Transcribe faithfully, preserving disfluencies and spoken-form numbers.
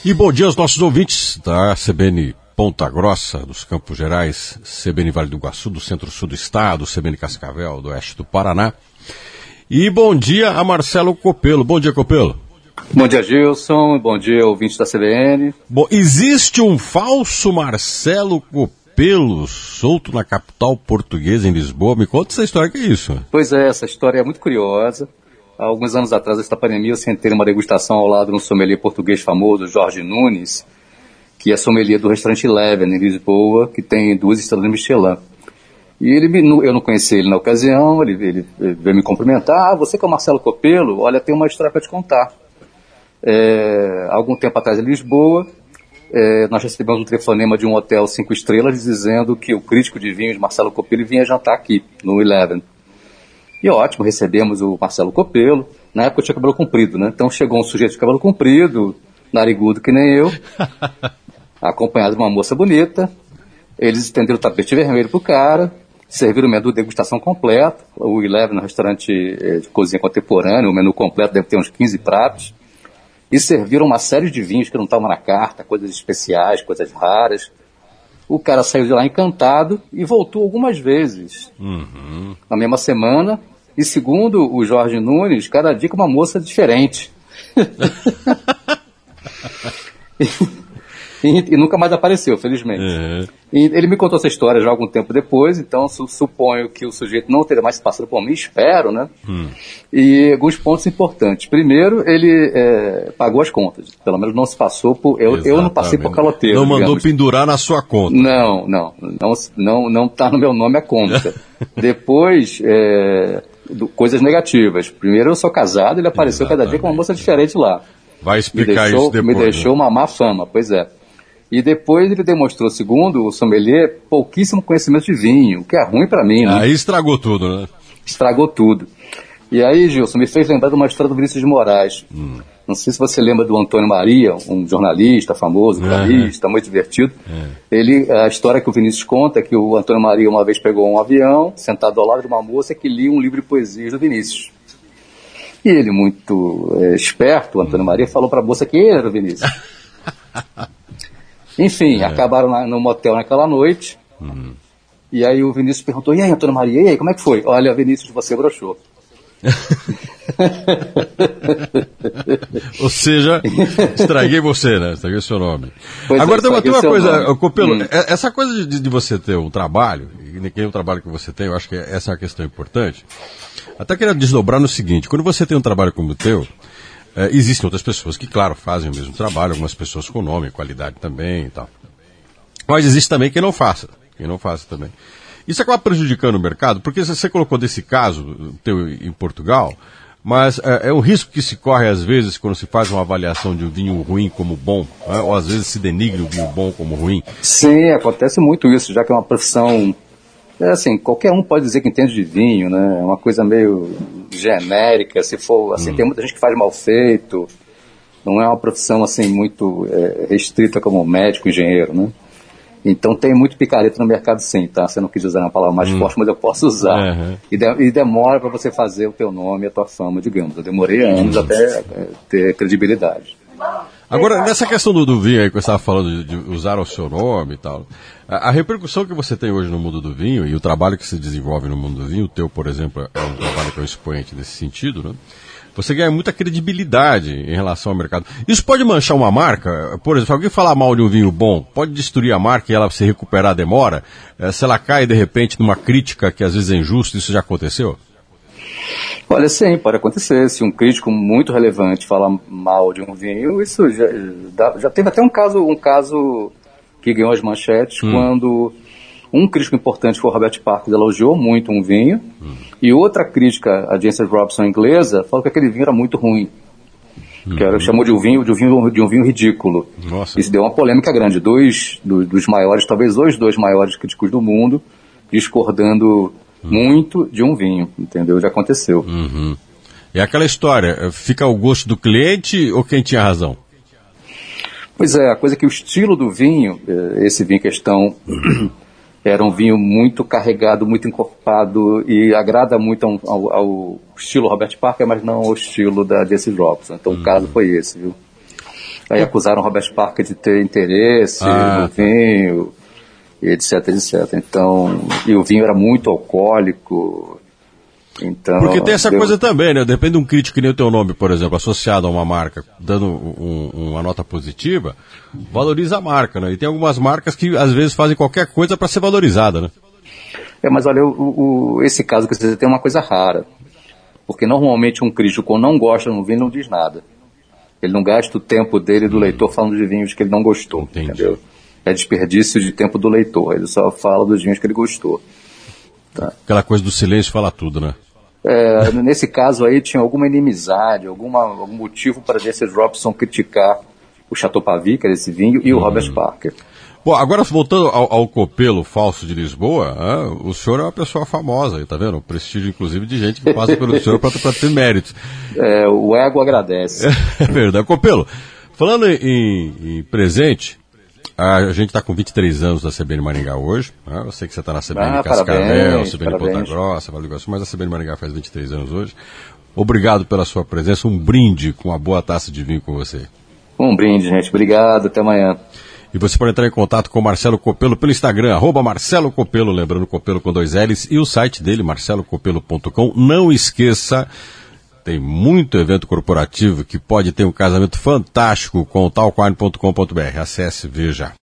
E bom dia aos nossos ouvintes da C B N Ponta Grossa, dos Campos Gerais, C B N Vale do Iguaçu, do Centro-Sul do Estado, C B N Cascavel, do Oeste do Paraná. E bom dia a Marcelo Copelo. Bom dia, Copelo. Bom dia, Gilson. Bom dia, ouvintes da C B N. Bom, existe um falso Marcelo Copelo solto na capital portuguesa, em Lisboa. Me conta essa história, que é isso? Pois é, essa história é muito curiosa. Há alguns anos atrás, antes da pandemia, eu sentei numa degustação ao lado de um sommelier português famoso, Jorge Nunes, que é sommelier do restaurante Eleven, em Lisboa, que tem duas estrelas Michelin. E ele me, eu não conheci ele na ocasião, ele, ele, ele veio me cumprimentar. Ah, você que é o Marcelo Copelo? Olha, tem uma história para te contar. É, algum tempo atrás em Lisboa, é, nós recebemos um telefonema de um hotel cinco estrelas dizendo que o crítico de vinhos, Marcelo Copelo, vinha jantar aqui, no Eleven. E ótimo, recebemos o Marcelo Copelo. Na época eu tinha cabelo comprido, né? Então chegou um sujeito de cabelo comprido, narigudo que nem eu, acompanhado de uma moça bonita. Eles estenderam o tapete vermelho pro cara, serviram o menu de degustação completo. O Eleven, um restaurante de cozinha contemporânea, o menu completo deve ter uns quinze pratos. E serviram uma série de vinhos que não estavam na carta, coisas especiais, coisas raras. O cara saiu de lá encantado e voltou algumas vezes. Uhum. Na mesma semana. E segundo o Jorge Nunes, cada dia com uma moça diferente. E, e nunca mais apareceu, felizmente. Uhum. E ele me contou essa história já algum tempo depois, então su, suponho que o sujeito não teria mais se passado por mim, espero, né? Uhum. E alguns pontos importantes. Primeiro, ele é, pagou as contas, pelo menos não se passou por... Eu, eu não passei por caloteiro. Não mandou digamos. pendurar na sua conta. Não, não, não, não, não tá no meu nome a conta. Depois, é, do, coisas negativas. Primeiro, eu sou casado, ele apareceu Exatamente. Cada dia com uma moça diferente lá. Vai explicar deixou, isso depois. Me deixou né? uma má fama, pois é. E depois ele demonstrou, segundo o sommelier, pouquíssimo conhecimento de vinho, o que é ruim para mim, né? Aí estragou tudo, né? Estragou tudo. E aí, Gilson, me fez lembrar de uma história do Vinícius de Moraes. Hum. Não sei se você lembra do Antônio Maria, um jornalista famoso, jornalista, uhum. muito divertido. Uhum. Ele, a história que o Vinícius conta é que o Antônio Maria uma vez pegou um avião, sentado ao lado de uma moça que lia um livro de poesias do Vinícius. E ele, muito é, esperto, o Antônio hum. Maria, falou para a moça que ele era o Vinícius. Enfim, é. acabaram na, no motel naquela noite, uhum. e aí o Vinícius perguntou, e aí, Antônio Maria, e aí, como é que foi? Olha, Vinícius, você broxou. Ou seja, estraguei você, né? Estraguei o seu nome. Pois Agora, é, tem uma coisa, nome. Copelo, hum. essa coisa de, de você ter um trabalho, e nem o trabalho que você tem, eu acho que essa é uma questão importante. Até queria desdobrar no seguinte, quando você tem um trabalho como o teu, É, existem outras pessoas que, claro, fazem o mesmo trabalho, algumas pessoas com nome, qualidade também e tal. Mas existe também quem não faça, quem não faça também. Isso acaba prejudicando o mercado, porque você colocou desse caso teu em Portugal, mas é, é um risco que se corre às vezes quando se faz uma avaliação de um vinho ruim como bom, né? Ou às vezes se denigre o vinho bom como ruim. Sim, acontece muito isso, já que é uma profissão... É assim, qualquer um pode dizer que entende de vinho, né? É uma coisa meio genérica, se for, assim, hum. tem muita gente que faz mal feito, não é uma profissão, assim, muito é, restrita como médico, engenheiro, né? Então tem muito picareta no mercado sim, tá? Você não quis usar uma palavra mais hum. forte, mas eu posso usar. Uhum. E, de, e demora para você fazer o teu nome e a tua fama, digamos. Eu demorei anos hum. até é, ter credibilidade. Agora, nessa questão do, do vinho aí que você estava falando de, de usar o seu nome e tal, a, a repercussão que você tem hoje no mundo do vinho e o trabalho que se desenvolve no mundo do vinho, o teu, por exemplo, é um trabalho que é um expoente nesse sentido, né? Você ganha muita credibilidade em relação ao mercado. Isso pode manchar uma marca? Por exemplo, se alguém falar mal de um vinho bom, pode destruir a marca e ela se recuperar demora? É, se ela cai, de repente, numa crítica que às vezes é injusta, isso já aconteceu? Olha, sim, pode acontecer. Se um crítico muito relevante falar mal de um vinho, isso já, já, já teve até um caso, um caso que ganhou as manchetes, hum. quando um crítico importante foi o Robert Parker, elogiou muito um vinho, hum. e outra crítica, a Jancis Robson inglesa, falou que aquele vinho era muito ruim. Hum. Que era, chamou de um vinho, de um vinho, de um vinho ridículo. Nossa. Isso deu uma polêmica grande. Dois do, dos maiores, talvez os dois maiores críticos do mundo, discordando muito de um vinho, entendeu? Já aconteceu. Uhum. E aquela história, fica ao gosto do cliente ou quem tinha razão? Pois é, a coisa é que o estilo do vinho, esse vinho em questão, era um vinho muito carregado, muito encorpado e agrada muito ao, ao, ao estilo Robert Parker, mas não ao estilo da Jancis Robson. Então uhum. o caso foi esse, viu? Aí acusaram o Robert Parker de ter interesse ah, no vinho, etc, etc. Então, e o vinho era muito alcoólico. Então, porque tem essa deu... coisa também, né? Depende de um crítico que nem o teu nome, por exemplo, associado a uma marca, dando um, uma nota positiva, valoriza a marca, né? E tem algumas marcas que às vezes fazem qualquer coisa para ser valorizada, né? É, mas olha, o, o, esse caso que você tem é uma coisa rara. Porque normalmente um crítico não gosta de um vinho não diz nada. Ele não gasta o tempo dele e do leitor falando de vinhos que ele não gostou. Entendi. Entendeu? É desperdício de tempo do leitor. Ele só fala dos vinhos que ele gostou. Tá. Aquela coisa do silêncio fala tudo, né? É, nesse caso aí tinha alguma inimizade, alguma, algum motivo para Jesse Robson criticar o Chateau Pavie, que era esse vinho, e o hum. Robert Parker. Bom, agora voltando ao, ao Copelo falso de Lisboa, ah, o senhor é uma pessoa famosa, tá vendo? O prestígio, inclusive, de gente que passa pelo senhor para ter méritos. É, o ego agradece. É verdade. Copelo, falando em, em presente, a gente está com vinte e três anos da C B N Maringá hoje. Né? Eu sei que você está na C B N ah, Cascavel, parabéns, C B N parabéns. Ponta Grossa, Vale do Iguaçu, mas a C B N Maringá faz vinte e três anos hoje. Obrigado pela sua presença, um brinde com uma boa taça de vinho com você. Um brinde, gente. Obrigado, até amanhã. E você pode entrar em contato com o Marcelo Copelo pelo Instagram, arroba Marcelo Copelo, lembrando Copelo com dois L's, e o site dele, marcelo copelo ponto com. Não esqueça, tem muito evento corporativo que pode ter um casamento fantástico com o talkwine ponto com ponto br. Acesse, veja.